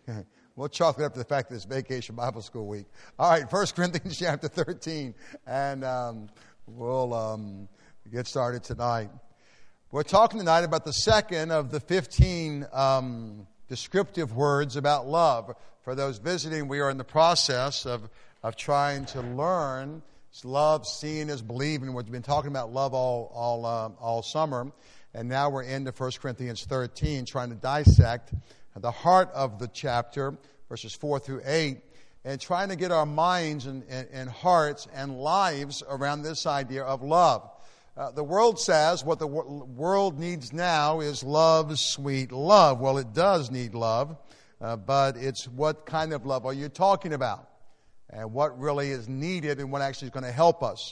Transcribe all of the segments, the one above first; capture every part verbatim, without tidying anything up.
We'll chalk it up to the fact that it's Vacation Bible School week. All right, First Corinthians chapter thirteen, and um, we'll um, get started tonight. We're talking tonight about the second of the fifteen um, descriptive words about love. For those visiting, we are in the process of, of trying to learn love, seeing is believing. We've been talking about love all all uh, all summer, and now we're into First Corinthians thirteen, trying to dissect the heart of the chapter, verses four through eight, and trying to get our minds and, and, and hearts and lives around this idea of love. Uh, the world says what the wor- world needs now is love, sweet love. Well, it does need love, uh, but it's what kind of love are you talking about? And what really is needed and what actually is going to help us.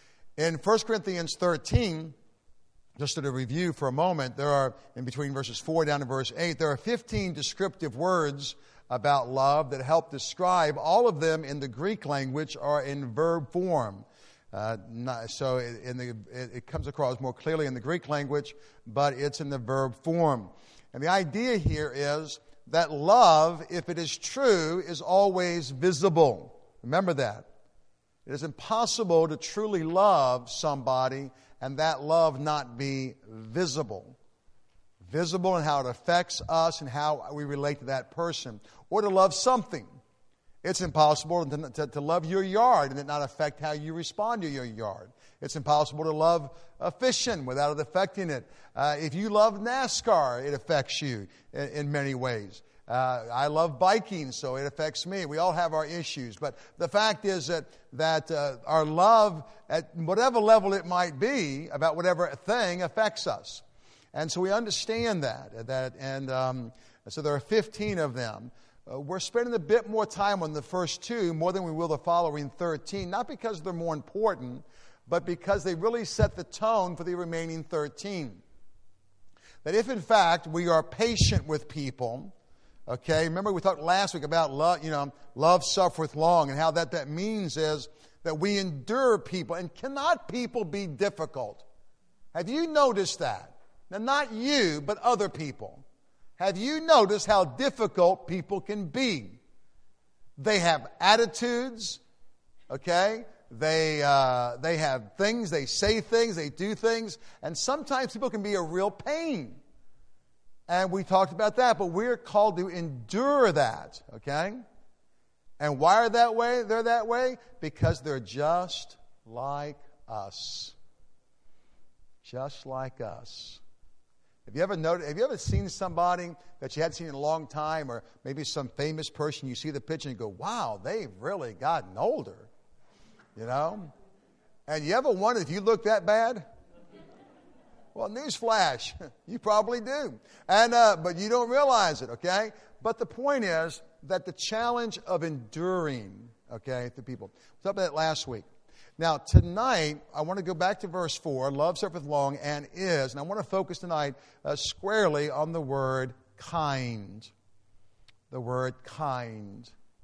In First Corinthians thirteen, just to review for a moment, there are, in between verses four down to verse eight, there are fifteen descriptive words about love that help describe. All of them in the Greek language are in verb form. Uh, not, so it, in the, it, it comes across more clearly in the Greek language, but it's in the verb form. And the idea here is that love, if it is true, is always visible. Remember that. It is impossible to truly love somebody and that love not be visible. Visible in how it affects us and how we relate to that person. Or to love something. It's impossible to, to, to love your yard and it not affect how you respond to your yard. It's impossible to love uh, fishing without it affecting it. Uh, if you love NASCAR, it affects you in, in many ways. Uh, I love biking, so it affects me. We all have our issues. But the fact is that, that uh, our love, at whatever level it might be, about whatever thing, affects us. And so we understand that. that and um, so there are fifteen of them. Uh, we're spending a bit more time on the first two, more than we will the following thirteen. Not because they're more important, but because they really set the tone for the remaining thirteen. That if, in fact, we are patient with people... Okay, remember we talked last week about love, you know, love suffereth long, and how that, that means is that we endure people. And cannot people be difficult? Have you noticed that? Now, not you, but other people. Have you noticed how difficult people can be? They have attitudes, okay? They, uh, they have things, they say things, they do things, and sometimes people can be a real pain. And we talked about that, but we're called to endure that, okay? And why are that way? They're that way? Because they're just like us. Just like us. Have you ever noticed, have you ever seen somebody that you hadn't seen in a long time, or maybe some famous person, you see the picture and you go, wow, they've really gotten older. You know? And you ever wondered if you look that bad? Well, newsflash, you probably do. And uh, but you don't realize it, okay? But the point is that the challenge of enduring, okay, to people. We talked about that last week. Now, tonight, I want to go back to verse four. Love suffereth long and is. And I want to focus tonight uh, squarely on the word kind. The word kind.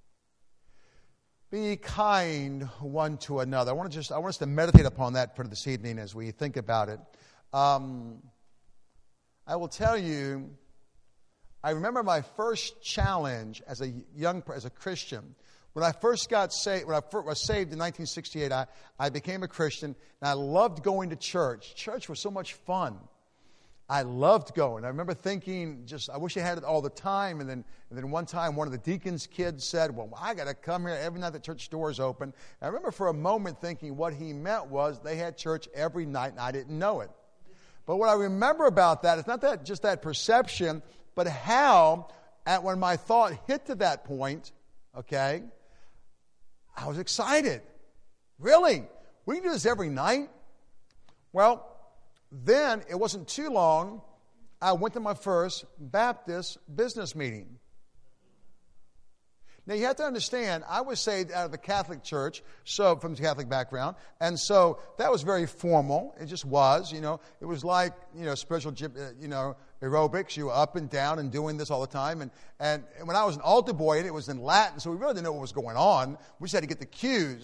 Be kind one to another. I want to just I want us to meditate upon that for this evening as we think about it. Um, I will tell you, I remember my first challenge as a young, as a Christian. When I first got saved, when I first was saved in nineteen sixty-eight, I, I became a Christian, and I loved going to church. Church was so much fun. I loved going. I remember thinking, just I wish I had it all the time. And then, and then one time, one of the deacon's kids said, "Well, I got to come here every night the church doors open." And I remember for a moment thinking what he meant was they had church every night, and I didn't know it. But what I remember about that is not that just that perception, but how, at when my thought hit to that point, okay, I was excited. Really? We can do this every night? Well, then it wasn't too long, I went to my first Baptist business meeting. Now, you have to understand, I was saved out of the Catholic Church, so from the Catholic background, and so that was very formal. It just was, you know. It was like, you know, spiritual, you know, aerobics. You were up and down and doing this all the time. And, and when I was an altar boy, it was in Latin, so we really didn't know what was going on. We just had to get the cues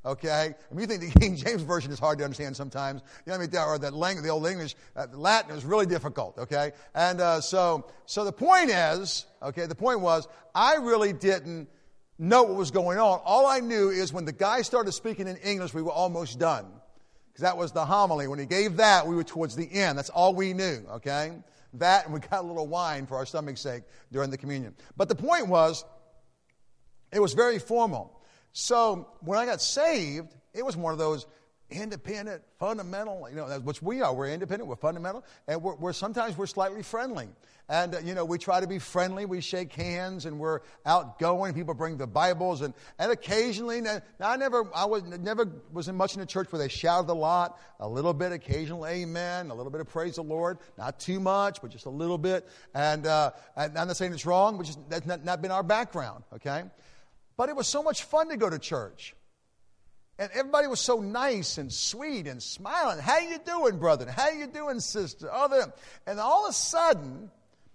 Okay? I mean, you think the King James Version is hard to understand sometimes. You know what I mean? Or that language, the old English, uh, Latin is really difficult. Okay? And uh, so, so the point is, okay, the point was, I really didn't know what was going on. All I knew is when the guy started speaking in English, we were almost done. Because that was the homily. When he gave that, we were towards the end. That's all we knew, okay? That, and we got a little wine for our stomach's sake during the communion. But the point was, it was very formal. So when I got saved, it was one of those independent, fundamental, you know, which we are. We're independent, we're fundamental, and we're, we're sometimes we're slightly friendly. And, uh, you know, we try to be friendly, we shake hands, and we're outgoing. People bring the Bibles, and, and occasionally, now I never I was never was in much in the church where they shouted a lot, a little bit, occasional amen, a little bit of praise the Lord, not too much, but just a little bit. And, uh, and I'm not saying it's wrong, but just, that's not, not been our background, okay? But it was so much fun to go to church. And everybody was so nice and sweet and smiling. How you doing, brother? How you doing, sister? Oh, them. And all of a sudden,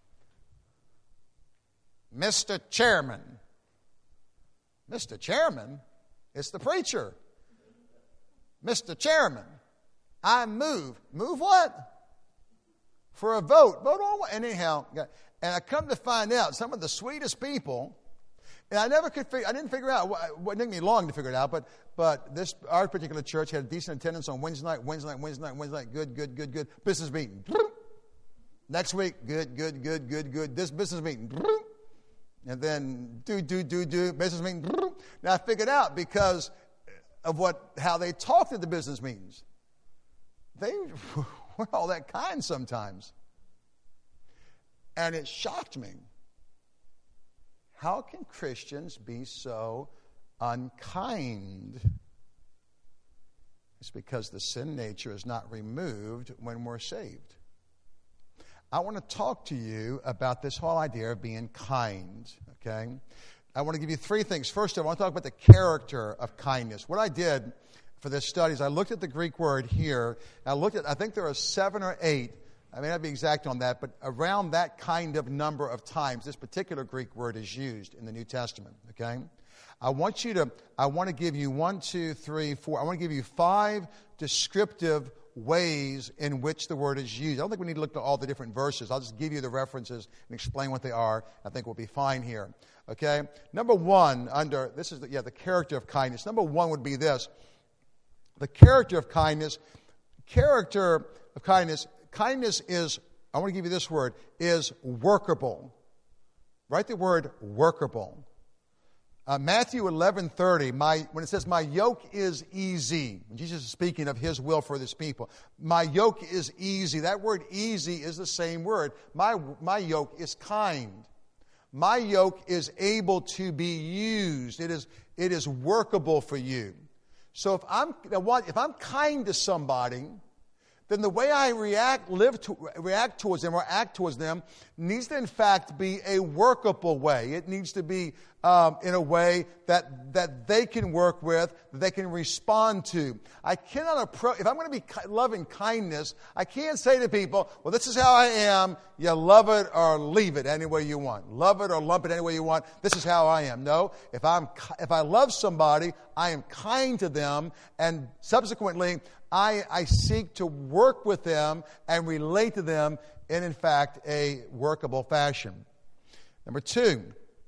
Mister Chairman. Mister Chairman? It's the preacher. Mister Chairman, I move. Move what? For a vote. Vote on what? Anyhow, and I come to find out some of the sweetest people. And I never could figure, I didn't figure out, it took me long to figure it out, but but this, our particular church had a decent attendance on Wednesday night, Wednesday night, Wednesday night, Wednesday night, good, good, good, good, business meeting. Next week, good, good, good, good, good, this business meeting. And then do, do, do, do, business meeting. Now I figured out because of what, how they talked at the business meetings. They weren't all that kind sometimes. And it shocked me. How can Christians be so unkind? It's because the sin nature is not removed when we're saved. I want to talk to you about this whole idea of being kind, okay? I want to give you three things. First, I want to talk about the character of kindness. What I did for this study is I looked at the Greek word here. I looked at, I think there are seven or eight. I may not be exact on that, but around that kind of number of times, this particular Greek word is used in the New Testament, okay? I want you to, I want to give you one, two, three, four. I want to give you five descriptive ways in which the word is used. I don't think we need to look at all the different verses. I'll just give you the references and explain what they are. I think we'll be fine here, okay? Number one, under, this is, the, yeah, the character of kindness. Number one would be this. The character of kindness, character of kindness, Kindness is, I want to give you this word, is workable. Write the word workable. Uh, Matthew eleven thirty, my, when it says, my yoke is easy, Jesus is speaking of his will for this people. My yoke is easy. That word easy is the same word. My, my yoke is kind. My yoke is able to be used. It is, it is workable for you. So if I'm, if I'm kind to somebody, then the way I react, live to, react towards them or act towards them needs to, in fact, be a workable way. It needs to be um, in a way that that they can work with, that they can respond to. I cannot approach, if I'm going to be loving kindness, I can't say to people, well, this is how I am. You love it or leave it any way you want. Love it or lump it any way you want. This is how I am. No, if I'm if I love somebody, I am kind to them, and subsequently, I, I seek to work with them and relate to them in, in fact, a workable fashion. Number two,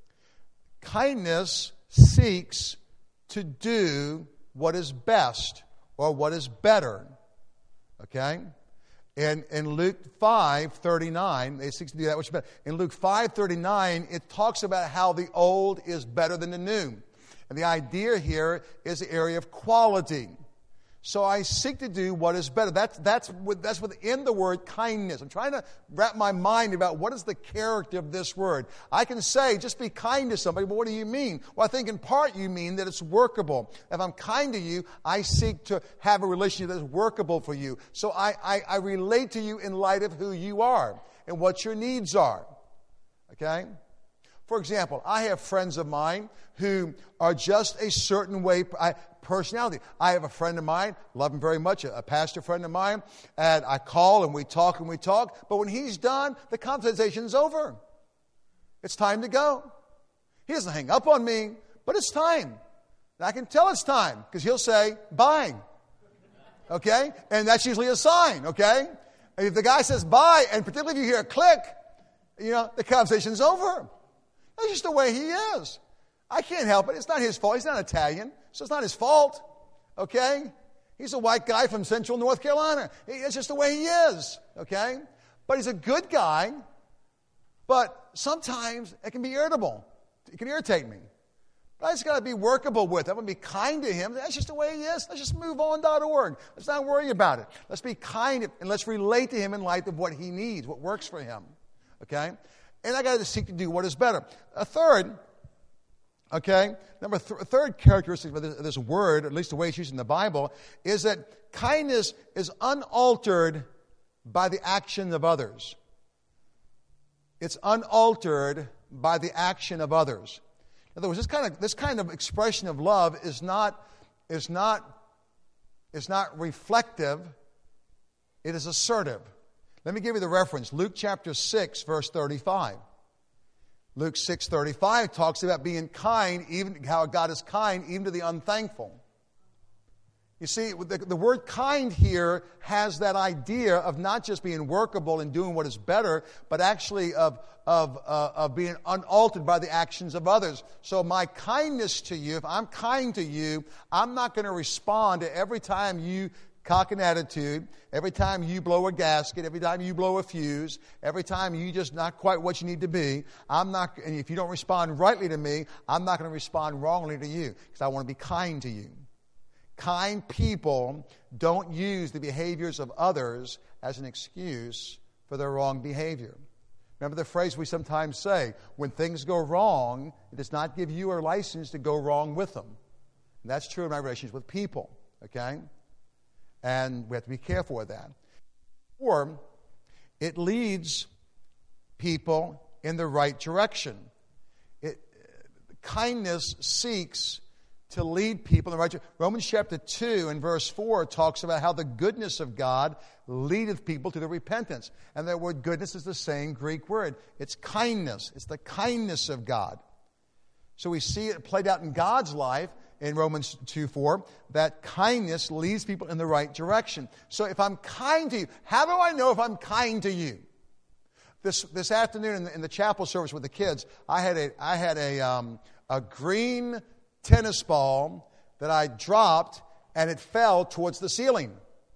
kindness seeks to do what is best or what is better. Okay? In, in Luke five thirty-nine, they seek to do that which is better. In Luke five thirty-nine, it talks about how the old is better than the new. And the idea here is the area of quality. So I seek to do what is better. That's, that's, that's within the word kindness. I'm trying to wrap my mind about what is the character of this word. I can say, just be kind to somebody, but what do you mean? Well, I think in part you mean that it's workable. If I'm kind to you, I seek to have a relationship that is workable for you. So I, I, I relate to you in light of who you are and what your needs are. Okay? For example, I have friends of mine who are just a certain way, I, personality. I have a friend of mine, love him very much, a, a pastor friend of mine, and I call and we talk and we talk, but when he's done, the conversation's over. It's time to go. He doesn't hang up on me, but it's time. And I can tell it's time because he'll say, bye. Okay? And that's usually a sign, okay? And if the guy says bye, and particularly if you hear a click, you know, the conversation's over. That's just the way he is. I can't help it. It's not his fault. He's not Italian, so it's not his fault. Okay? He's a white guy from central North Carolina. It's just the way he is. Okay? But he's a good guy, but sometimes it can be irritable. It can irritate me. But I just got to be workable with it. I'm going to be kind to him. That's just the way he is. Let's just move on dot org. Let's not worry about it. Let's be kind and let's relate to him in light of what he needs, what works for him. Okay? And I got to seek to do what is better. A third, okay, number th- third characteristic of this, of this word, at least the way it's used in the Bible, is that kindness is unaltered by the action of others. It's unaltered by the action of others. In other words, this kind of this kind of expression of love is not is not is not reflective. It is assertive. Let me give you the reference. Luke chapter six, verse thirty-five. Luke six thirty-five talks about being kind, even how God is kind even to the unthankful. You see, the, the word kind here has that idea of not just being workable and doing what is better, but actually of, of, uh, of being unaltered by the actions of others. So my kindness to you, if I'm kind to you, I'm not going to respond to every time you cock an attitude, every time you blow a gasket, every time you blow a fuse, every time you just not quite what you need to be. I'm not, and if you don't respond rightly to me, I'm not going to respond wrongly to you because I want to be kind to you. Kind people don't use the behaviors of others as an excuse for their wrong behavior. Remember the phrase we sometimes say, when things go wrong, it does not give you a license to go wrong with them. And that's true in my relations with people, okay? And we have to be careful with that. Or it leads people in the right direction. It, kindness seeks to lead people in the right direction. Romans chapter two and verse four talks about how the goodness of God leadeth people to the repentance. And that word goodness is the same Greek word. It's kindness. It's the kindness of God. So we see it played out in God's life in Romans two four, that kindness leads people in the right direction. So if I'm kind to you, how do I know if I'm kind to you? This this afternoon in the, in the chapel service with the kids, I had a I had a um, a green tennis ball that I dropped and it fell towards the ceiling.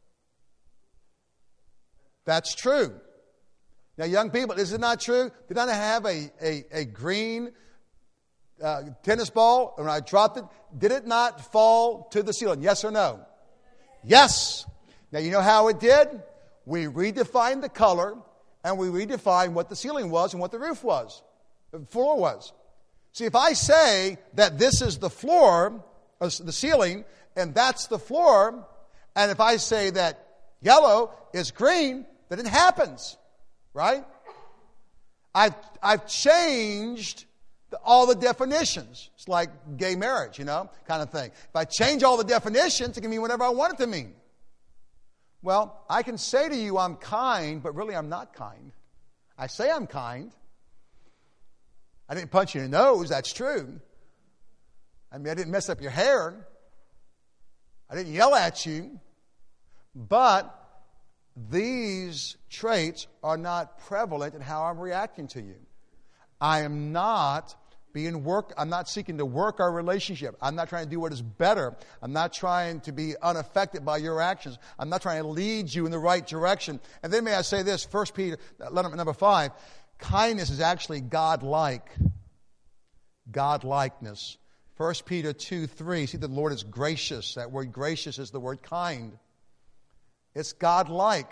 That's true. Now, young people, is it not true? Did I have a, a, a green uh, tennis ball and when I dropped it, did it not fall to the ceiling? Yes or no? Yes. Now, you know how it did? We redefined the color and we redefined what the ceiling was and what the roof was, the floor was. See, if I say that this is the floor, or the ceiling, and that's the floor, and if I say that yellow is green, then it happens, right? I've, I've changed the, all the definitions. It's like gay marriage, you know, kind of thing. If I change all the definitions, it can mean whatever I want it to mean. Well, I can say to you I'm kind, but really I'm not kind. I say I'm kind. I didn't punch you in the nose, that's true. I mean, I didn't mess up your hair. I didn't yell at you. But these traits are not prevalent in how I'm reacting to you. I am not being work, I'm not seeking to work our relationship. I'm not trying to do what is better. I'm not trying to be unaffected by your actions. I'm not trying to lead you in the right direction. And then may I say this, First Peter, number five, kindness is actually God-like. God-likeness. First Peter two three. See, the Lord is gracious. That word gracious is the word kind. It's God-like.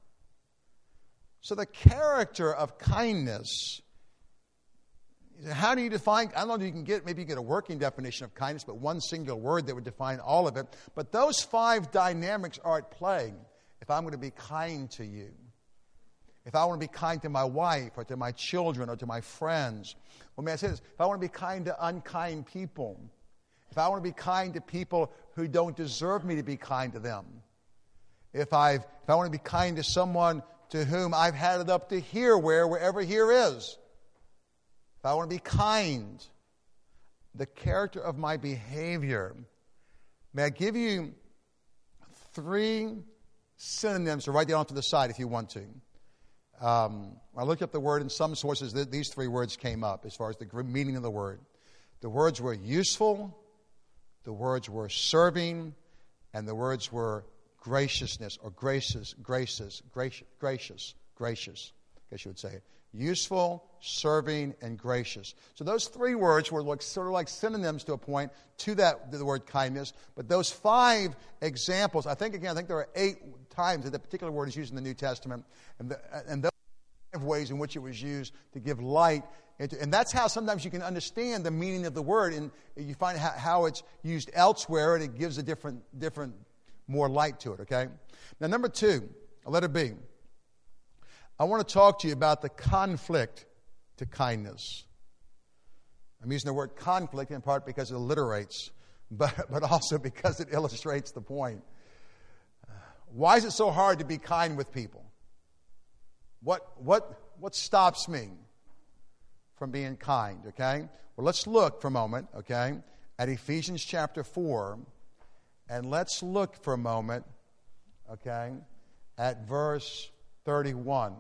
So the character of kindness, how do you define, I don't know if you can get, maybe you get a working definition of kindness, but one single word that would define all of it. But those five dynamics are at play if I'm going to be kind to you. If I want to be kind to my wife or to my children or to my friends. Well, may I say this? If I want to be kind to unkind people. If I want to be kind to people who don't deserve me to be kind to them. If, I've, if I want to be kind to someone to whom I've had it up to here, where, wherever here is. If I want to be kind, the character of my behavior. May I give you three synonyms to write down to the side if you want to. Um, I looked up the word in some sources. Th- these three words came up as far as the meaning of the word. The words were useful, the words were serving, and the words were graciousness or gracious, gracious, gracious, gracious, gracious. I guess you would say it. Useful, serving, and gracious. So those three words were like, sort of like synonyms to a point to that to the word kindness. But those five examples, I think again, I think there are eight times that that particular word is used in the New Testament, and the, and those five ways in which it was used to give light into, and that's how sometimes you can understand the meaning of the word, and you find how, how it's used elsewhere, and it gives a different, different, more light to it. Okay. Now, number two, letter B. I want to talk to you about the conflict to kindness. I'm using the word conflict in part because it alliterates, but, but also because it illustrates the point. Why is it so hard to be kind with people? What, what, what stops me from being kind, okay? Well, let's look for a moment, okay, at Ephesians chapter four, and let's look for a moment, okay, at verse thirty-one.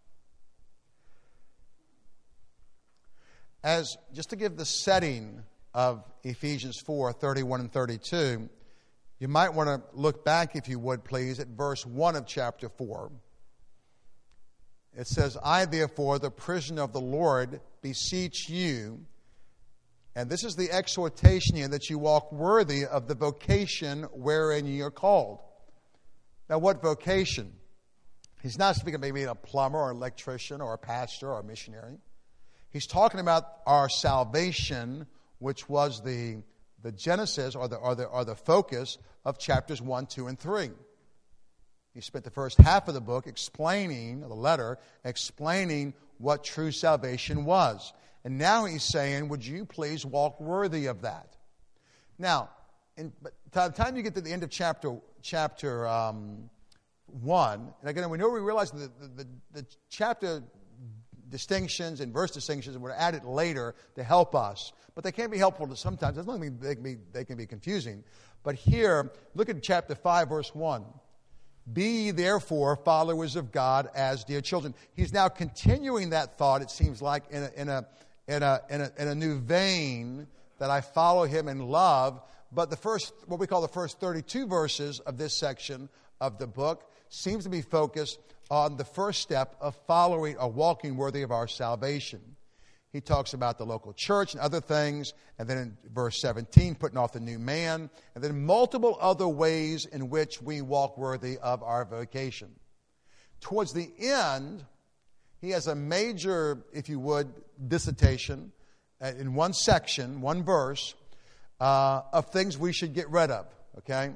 As just to give the setting of Ephesians four, thirty-one and thirty-two, you might want to look back, if you would please, at verse one of chapter four. It says, I therefore, the prisoner of the Lord, beseech you, and this is the exhortation here, that you walk worthy of the vocation wherein ye are called. Now, what vocation? He's not speaking of maybe a plumber or an electrician or a pastor or a missionary. He's talking about our salvation, which was the, the genesis or the, or, the, or the focus of chapters one, two, and three. He spent the first half of the book explaining, the letter, explaining what true salvation was. And now he's saying, would you please walk worthy of that? Now, in, by the time you get to the end of chapter, chapter um, one, and again, we know we realize that the, the, the chapter distinctions and verse distinctions were added later to help us, but they can be helpful to sometimes. That doesn't mean they can be, they can be confusing. But here, look at chapter five, verse one. Be ye therefore followers of God as dear children. He's now continuing that thought, it seems like, in a, in a, in a, in a, in a new vein, that I follow him in love. But the first, what we call the first thirty-two verses of this section of the book seems to be focused on the first step of following or walking worthy of our salvation. He talks about the local church and other things, and then in verse seventeen, putting off the new man, and then multiple other ways in which we walk worthy of our vocation. Towards the end, he has a major, if you would, dissertation in one section, one verse, uh, of things we should get rid of, okay?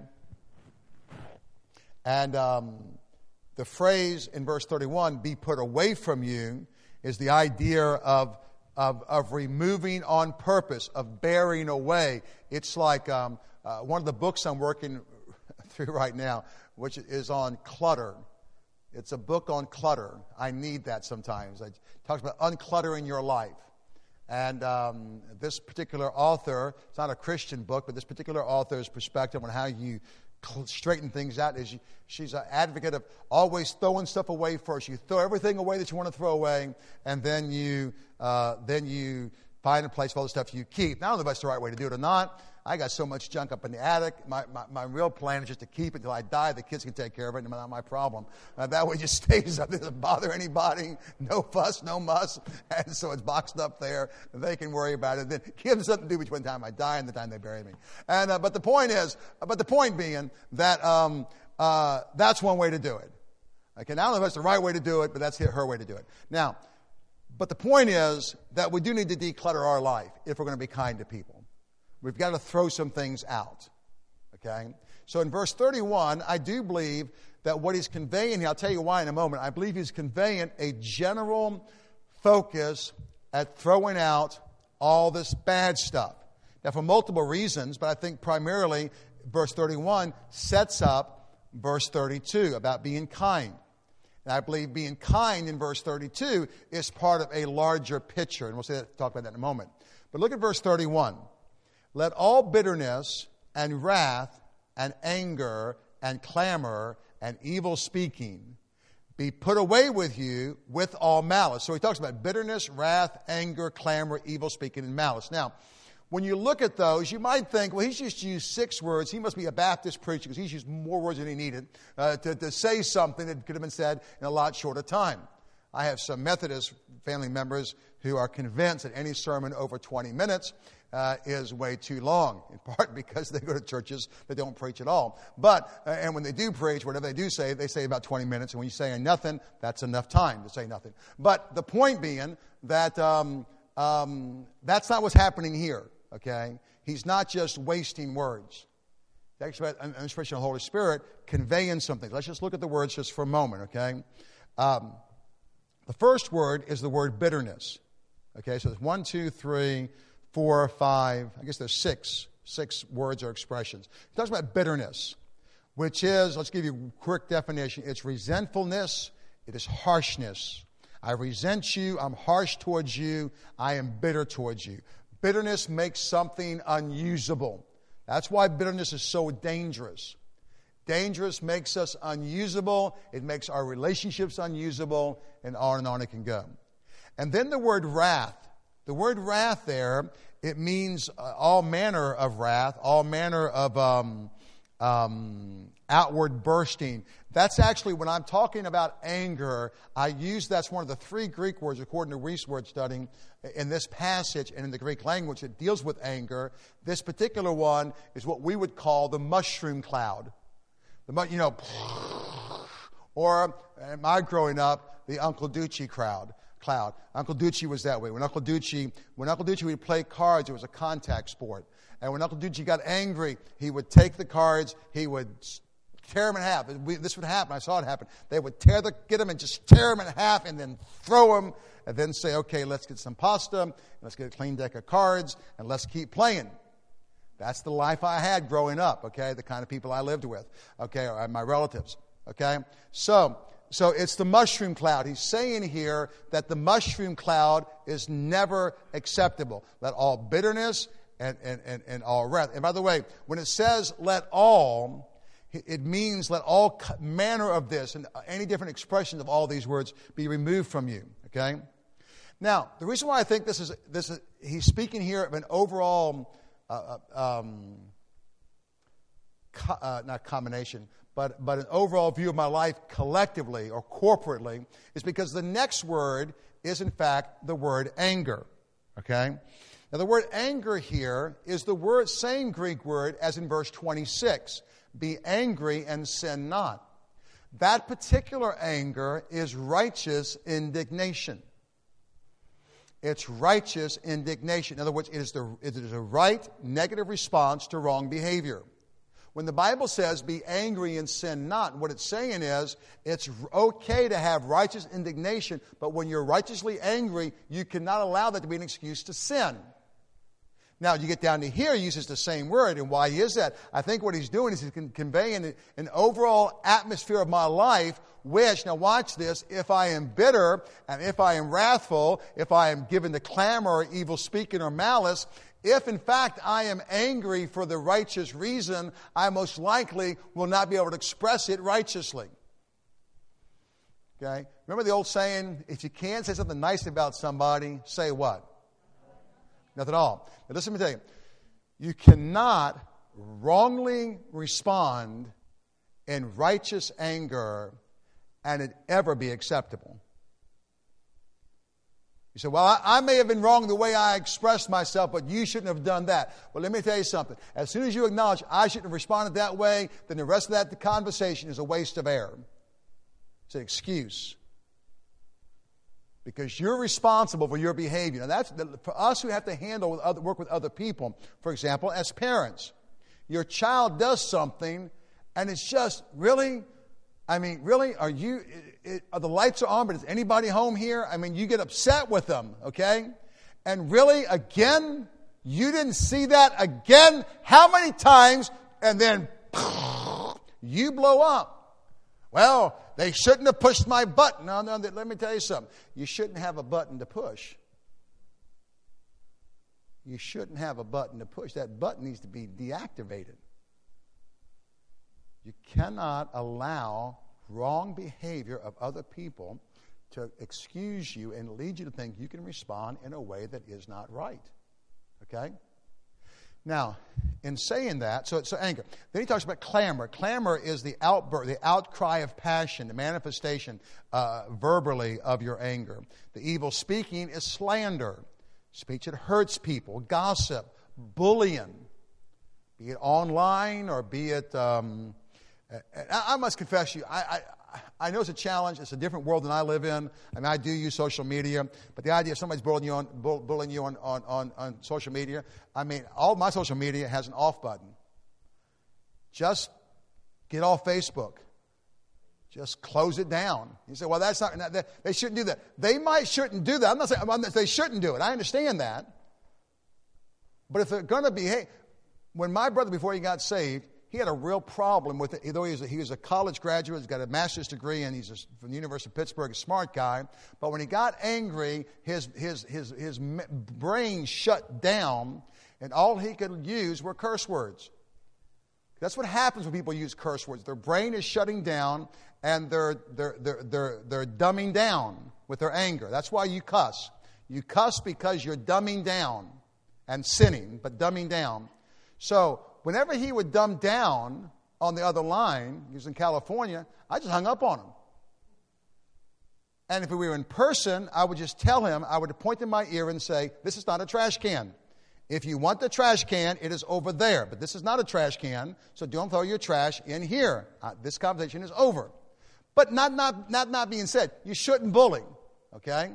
And um, the phrase in verse thirty-one, be put away from you, is the idea of Of, of removing on purpose, of bearing away. It's like um, uh, one of the books I'm working through right now, which is on clutter. It's a book on clutter. I need that sometimes. It talks about uncluttering your life. And um, this particular author, it's not a Christian book, but this particular author's perspective on how you straighten things out is you, she's an advocate of always throwing stuff away first. You throw everything away that you want to throw away, and then you uh, then you find a place for all the stuff you keep. Now, I don't know if that's the right way to do it or not. I got so much junk up in the attic. My, my, my real plan is just to keep it until I die. The kids can take care of it, not my problem. Uh, that way it just stays up. It doesn't bother anybody. No fuss, no muss. And so it's boxed up there. They can worry about it. Then give them something to do between the time I die and the time they bury me. And uh, but the point is, but the point being that um, uh, that's one way to do it. Okay, now I don't know if that's the right way to do it, but that's her way to do it. Now, but the point is that we do need to declutter our life if we're going to be kind to people. We've got to throw some things out, okay? So in verse thirty-one, I do believe that what he's conveying here, I'll tell you why in a moment, I believe he's conveying a general focus at throwing out all this bad stuff. Now, for multiple reasons, but I think primarily verse thirty-one sets up verse thirty-two about being kind. And I believe being kind in verse thirty-two is part of a larger picture, and we'll see that, talk about that in a moment. But look at verse thirty-one. let all bitterness and wrath and anger and clamor and evil speaking be put away with you with all malice. So he talks about bitterness, wrath, anger, clamor, evil speaking, and malice. Now, when you look at those, you might think, well, he's just used six words. He must be a Baptist preacher because he's used more words than he needed uh, to, to say something that could have been said in a lot shorter time. I have some Methodist family members who are convinced that any sermon over twenty minutes uh, is way too long, in part because they go to churches that don't preach at all. But, uh, and when they do preach, whatever they do say, they say about twenty minutes. And when you say nothing, that's enough time to say nothing. But the point being that um, um, that's not what's happening here, okay? He's not just wasting words. Actually, an inspiration of the Holy Spirit conveying something. Let's just look at the words just for a moment, okay? Um, the first word is the word bitterness. Okay, so there's one, two, three, four, five. I guess there's six, six words or expressions. He talks about bitterness, which is, let's give you a quick definition. It's resentfulness. It is harshness. I resent you. I'm harsh towards you. I am bitter towards you. Bitterness makes something unusable. That's why bitterness is so dangerous. Dangerous makes us unusable. It makes our relationships unusable, and on and on it can go. And then the word wrath. The word wrath there, it means uh, all manner of wrath, all manner of um, um, outward bursting. That's actually, when I'm talking about anger, I use, that's one of the three Greek words, according to Reese word studying, in this passage and in the Greek language that deals with anger. This particular one is what we would call the mushroom cloud. The, you know, or, in my growing up, the Uncle Ducey crowd. Cloud. Uncle Ducey was that way. When Uncle Ducey, when Uncle Ducey would play cards, it was a contact sport. And when Uncle Ducey got angry, he would take the cards, he would tear them in half. We, this would happen. I saw it happen. They would tear the, get them and just tear them in half and then throw them and then say, okay, let's get some pasta, and let's get a clean deck of cards, and let's keep playing. That's the life I had growing up, okay, the kind of people I lived with, okay, or my relatives, okay. So, so it's the mushroom cloud. He's saying here that the mushroom cloud is never acceptable. Let all bitterness and, and, and, and all wrath. And by the way, when it says let all, it means let all manner of this and any different expressions of all these words be removed from you, okay. Now, the reason why I think this is, this is he's speaking here of an overall Uh, um, co- uh, not combination, but, but an overall view of my life collectively or corporately is because the next word is, in fact, the word anger. Okay? Now, the word anger here is the word, same Greek word as in verse twenty-six. Be angry and sin not. That particular anger is righteous indignation. It's righteous indignation. In other words, it is, the, it is a right negative response to wrong behavior. When the Bible says, be angry and sin not, what it's saying is, it's okay to have righteous indignation, but when you're righteously angry, you cannot allow that to be an excuse to sin. Now, you get down to here, he uses the same word, and why is that? I think what he's doing is he's conveying an overall atmosphere of my life which, now watch this, if I am bitter, and if I am wrathful, if I am given to clamor or evil speaking or malice, if in fact I am angry for the righteous reason, I most likely will not be able to express it righteously. Okay? Remember the old saying, if you can't say something nice about somebody, say what? Nothing at all. Now listen, let me tell you. You cannot wrongly respond in righteous anger and it ever be acceptable. You say, well, I, I may have been wrong the way I expressed myself, but you shouldn't have done that. Well, let me tell you something. As soon as you acknowledge I shouldn't have responded that way, then the rest of that conversation is a waste of air. It's an excuse. Because you're responsible for your behavior. And that's for us who have to handle with other, work with other people. For example, as parents, your child does something, and it's just really. I mean, really, are you? It, are the lights are on, but is anybody home here? I mean, you get upset with them, okay? And really, again, you didn't see that again. How many times? And then you blow up. Well, they shouldn't have pushed my button. No, no, let me tell you something. You shouldn't have a button to push. you shouldn't have a button to push. That button needs to be deactivated. You cannot allow wrong behavior of other people to excuse you and lead you to think you can respond in a way that is not right. Okay? Now, in saying that, so, so anger. Then he talks about clamor. Clamor is the outburst, the outcry of passion, the manifestation uh, verbally of your anger. The evil speaking is slander, speech that hurts people, gossip, bullying, be it online or be it. Um, I, I must confess to you, I, I I know it's a challenge. It's a different world than I live in. I mean, I do use social media, but the idea of somebody's bullying you on, bullying you on, on, on, on social media, I mean, all my social media has an off button. Just get off Facebook. Just close it down. You say, well, that's not, they shouldn't do that. They might shouldn't do that. I'm not saying I'm not, they shouldn't do it. I understand that. But if they're going to behave, when my brother, before he got saved, he had a real problem with it. Though he was a, he was a college graduate, he's got a master's degree, and he's a, from the University of Pittsburgh, a smart guy. But when he got angry, his his his his brain shut down, and all he could use were curse words. That's what happens when people use curse words. Their brain is shutting down, and they're they're they're they're, they're dumbing down with their anger. That's why you cuss. You cuss because you're dumbing down and sinning, but dumbing down. So whenever he would dumb down on the other line, he was in California, I just hung up on him. And if we were in person, I would just tell him, I would point in my ear and say, this is not a trash can. If you want the trash can, it is over there. But this is not a trash can, so don't throw your trash in here. Uh, this conversation is over. But not, not, not, not being said, you shouldn't bully. Okay?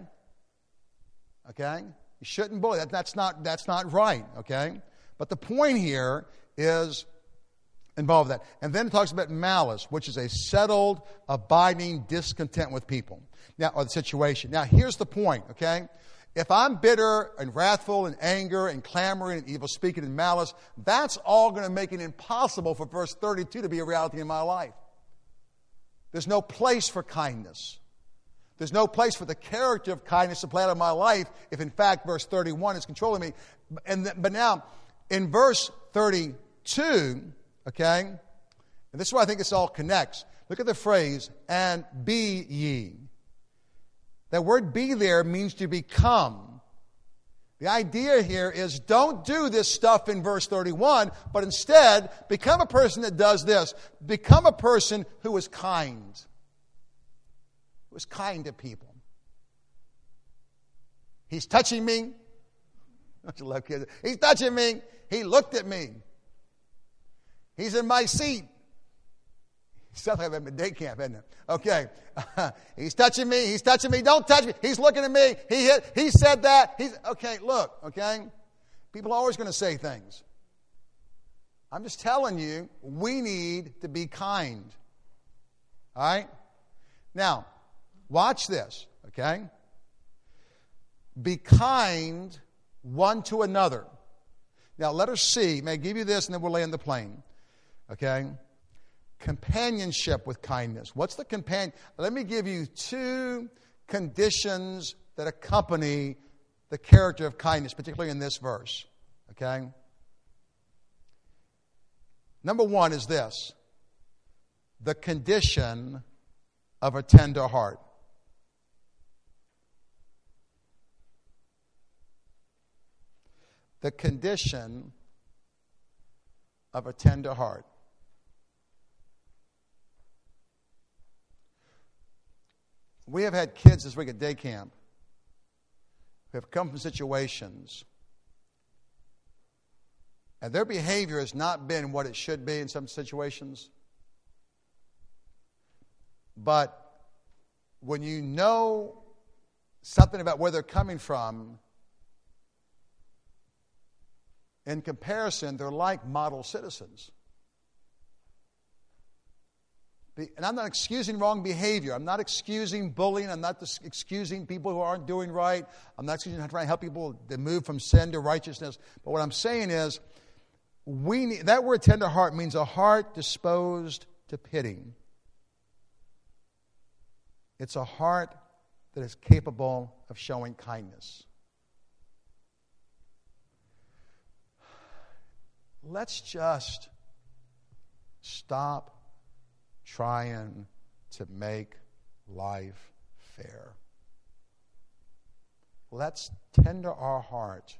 Okay? You shouldn't bully. That, that's, not, that's not right. Okay? But the point here is involved that. And then it talks about malice, which is a settled, abiding discontent with people. Now, or the situation. Now, here's the point, okay? If I'm bitter and wrathful and anger and clamoring and evil speaking and malice, that's all going to make it impossible for verse thirty-two to be a reality in my life. There's no place for kindness. There's no place for the character of kindness to play out in my life if, in fact, verse thirty-one is controlling me. And th- but now, in verse thirty-two, okay, and this is why I think this all connects. Look at the phrase, and be ye. That word be there means to become. The idea here is don't do this stuff in verse thirty-one, but instead become a person that does this. Become a person who is kind. Who is kind to people. He's touching me. Don't you love kids? He's touching me. He looked at me. He's in my seat. Sounds like I'm in day camp, isn't it? Okay. He's touching me. He's touching me. Don't touch me. He's looking at me. He hit. He said that. He's okay. Look. Okay. People are always going to say things. I'm just telling you, we need to be kind. All right. Now, watch this. Okay. Be kind one to another. Now, letter C, may I give you this and then we'll land the plane. Okay? Companionship with kindness. What's the companion? Let me give you two conditions that accompany the character of kindness, particularly in this verse. Okay? Number one is this. The condition of a tender heart. The condition of a tender heart. We have had kids this week at day camp who have come from situations and their behavior has not been what it should be in some situations. But when you know something about where they're coming from, in comparison, they're like model citizens. And I'm not excusing wrong behavior. I'm not excusing bullying. I'm not excusing people who aren't doing right. I'm not excusing trying to help people to move from sin to righteousness. But what I'm saying is, we need, that word tender heart means a heart disposed to pity. It's a heart that is capable of showing kindness. let's just stop trying to make life fair. Let's tender our heart.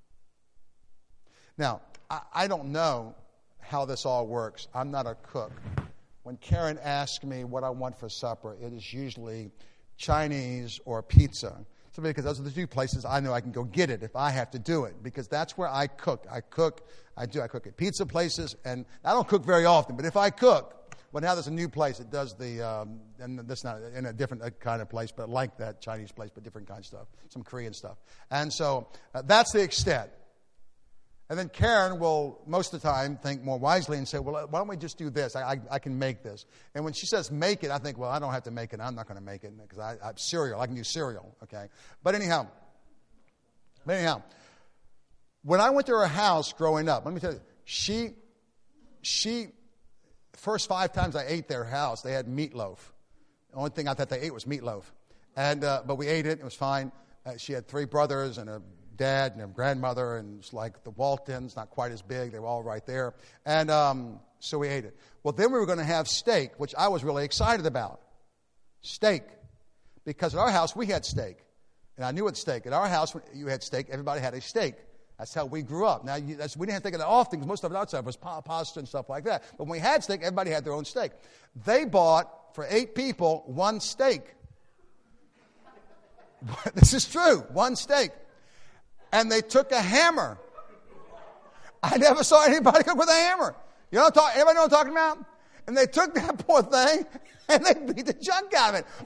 Now, I, I don't know how this all works. I'm not a cook. When Karen asks me what I want for supper, it is usually Chinese or pizza. So because those are the two places I know I can go get it if I have to do it, because that's where I cook. I cook, I do, I cook at pizza places, and I don't cook very often, but if I cook, well, now there's a new place that does the, um, and this not in a different kind of place, but like that Chinese place, but different kind of stuff, some Korean stuff. And so uh, that's the extent. And then Karen will, most of the time, think more wisely and say, well, why don't we just do this? I, I, I can make this. And when she says make it, I think, well, I don't have to make it. I'm not going to make it because I, I have cereal. I can do cereal, okay? But anyhow, but anyhow, when I went to her house growing up, let me tell you, she, she, first five times I ate their house, they had meatloaf. The only thing I thought they ate was meatloaf. And, uh, but we ate it. It was fine. Uh, she had three brothers and a dad and a grandmother, and it's like the Waltons, not quite as big. They were all right there. And um, so we ate it. Well, then we were going to have steak, which I was really excited about. Steak. Because at our house, we had steak. And I knew what steak. At our house, when you had steak, everybody had a steak. That's how we grew up. Now, you, that's, we didn't have to think of that often because most of it outside was pa- pasta and stuff like that. But when we had steak, everybody had their own steak. They bought, for eight people, one steak. This is true. One steak. And they took a hammer. I never saw anybody cook with a hammer. You know what I'm talking, anybody know what I'm talking about? And they took that poor thing and they beat the junk out of it.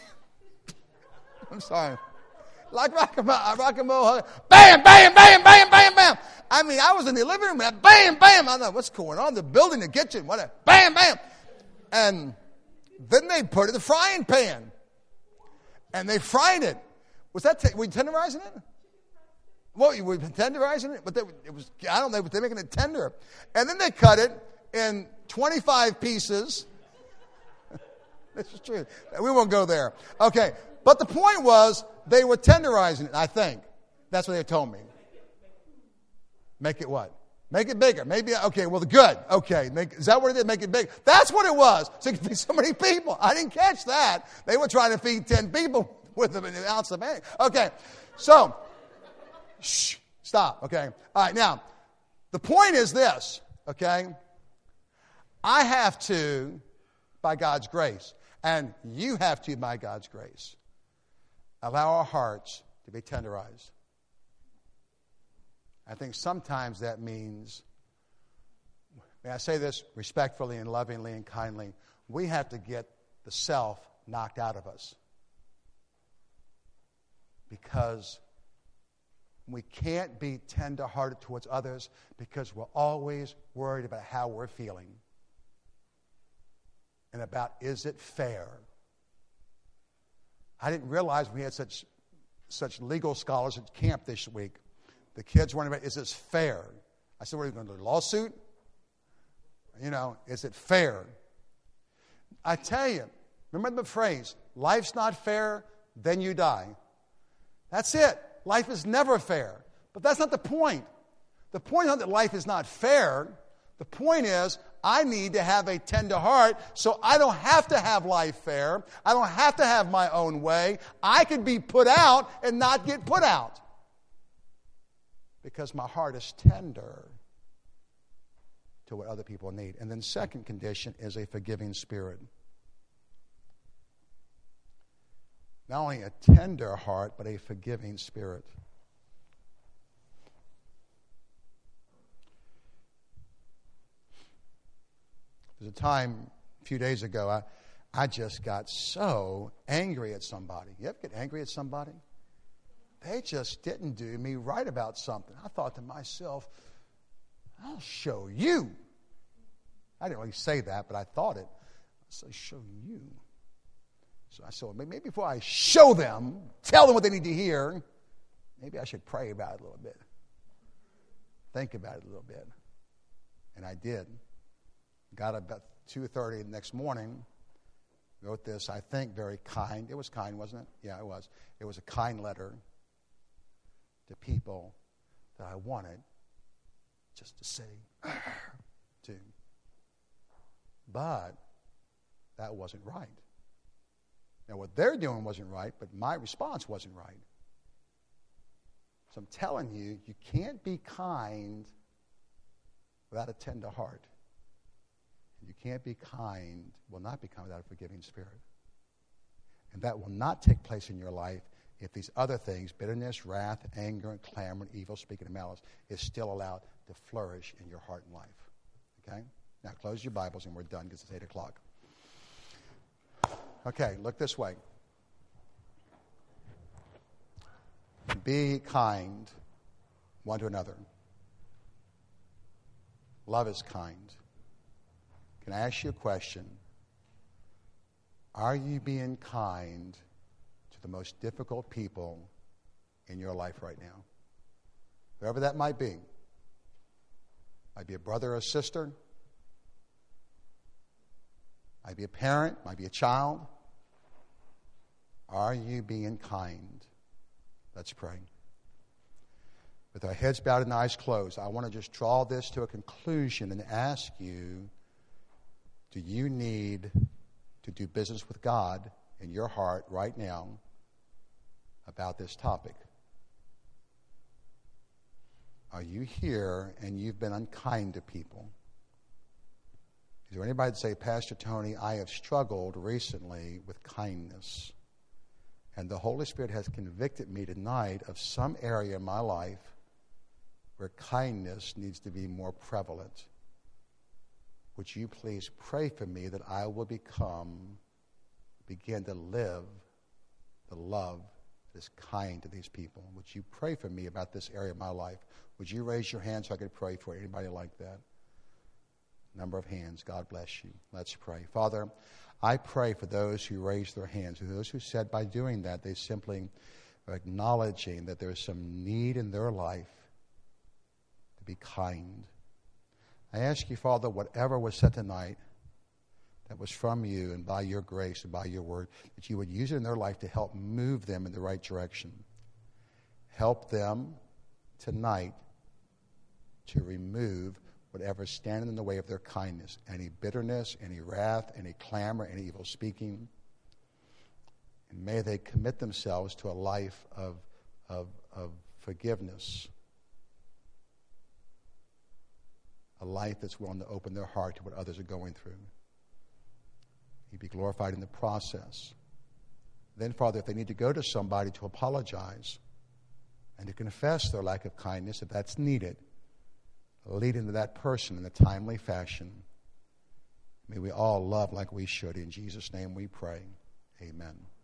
I'm sorry. Like rock and roll, rock and roll. Bam, bam, bam, bam, bam, bam. I mean, I was in the living room and bam, bam. I thought, what's going on? The building, the kitchen, whatever. Bam, bam. And then they put it in the frying pan. And they fried it. Was that, t- were you tenderizing it? Well, you were tenderizing it, but they, it was, I don't know, but they're making it tender. And then they cut it in twenty-five pieces. This is true. We won't go there. Okay. But the point was, they were tenderizing it, I think. That's what they told me. Make it what? Make it bigger. Maybe, okay, well, good. Okay. Make, is that what it did? Make it big. That's what it was. So it could feed so many people. I didn't catch that. They were trying to feed ten people with an ounce of egg. Okay. So, shh, stop, okay? All right, now, the point is this, okay? I have to, by God's grace, and you have to, by God's grace, allow our hearts to be tenderized. I think sometimes that means, may I say this respectfully and lovingly and kindly, we have to get the self knocked out of us. Because we can't be tender-hearted towards others because we're always worried about how we're feeling and about, is it fair? I didn't realize we had such such legal scholars at camp this week. The kids were wondering about, is this fair? I said, what are you going to do, a lawsuit? You know, is it fair? I tell you, remember the phrase, life's not fair, then you die. That's it. Life is never fair. But that's not the point. The point is not that life is not fair. The point is, I need to have a tender heart so I don't have to have life fair. I don't have to have my own way. I can be put out and not get put out. Because my heart is tender to what other people need. And then second condition is a forgiving spirit. Not only a tender heart, but a forgiving spirit. There's a time a few days ago, I, I just got so angry at somebody. You ever get angry at somebody? They just didn't do me right about something. I thought to myself, I'll show you. I didn't really say that, but I thought it. I'll say, show you. So I said, maybe before I show them, tell them what they need to hear, maybe I should pray about it a little bit. Think about it a little bit. And I did. Got up about two thirty the next morning, wrote this, I think, very kind. It was kind, wasn't it? Yeah, it was. It was a kind letter to people that I wanted just to say, to. But that wasn't right. Now, what they're doing wasn't right, but my response wasn't right. So I'm telling you, you can't be kind without a tender heart. You can't be kind, will not be kind without a forgiving spirit. And that will not take place in your life if these other things, bitterness, wrath, anger, and clamor, and evil speaking, and malice, is still allowed to flourish in your heart and life. Okay? Now close your Bibles and we're done because it's eight o'clock. Okay, look this way. Be kind one to another. Love is kind. Can I ask you a question? Are you being kind to the most difficult people in your life right now? Whoever that might be. Might be a brother or a sister. Might be a parent. Might be a child. Are you being kind? Let's pray. With our heads bowed and eyes closed, I want to just draw this to a conclusion and ask you, do you need to do business with God in your heart right now about this topic? Are you here and you've been unkind to people? Is there anybody that say, Pastor Tony, I have struggled recently with kindness, and the Holy Spirit has convicted me tonight of some area in my life where kindness needs to be more prevalent? Would you please pray for me that I will become, begin to live the love that is kind to these people? Would you pray for me about this area of my life? Would you raise your hand so I could pray for anybody like that? Number of hands. God bless you. Let's pray. Father, I pray for those who raised their hands, and those who said by doing that they simply are acknowledging that there is some need in their life to be kind. I ask you, Father, whatever was said tonight that was from you and by your grace and by your word, that you would use it in their life to help move them in the right direction. Help them tonight to remove whatever is standing in the way of their kindness, any bitterness, any wrath, any clamor, any evil speaking. And may they commit themselves to a life of, of, of forgiveness, a life that's willing to open their heart to what others are going through. He'd be glorified in the process. Then, Father, if they need to go to somebody to apologize and to confess their lack of kindness, if that's needed, lead into that person in a timely fashion. May we all love like we should. In Jesus' name we pray. Amen.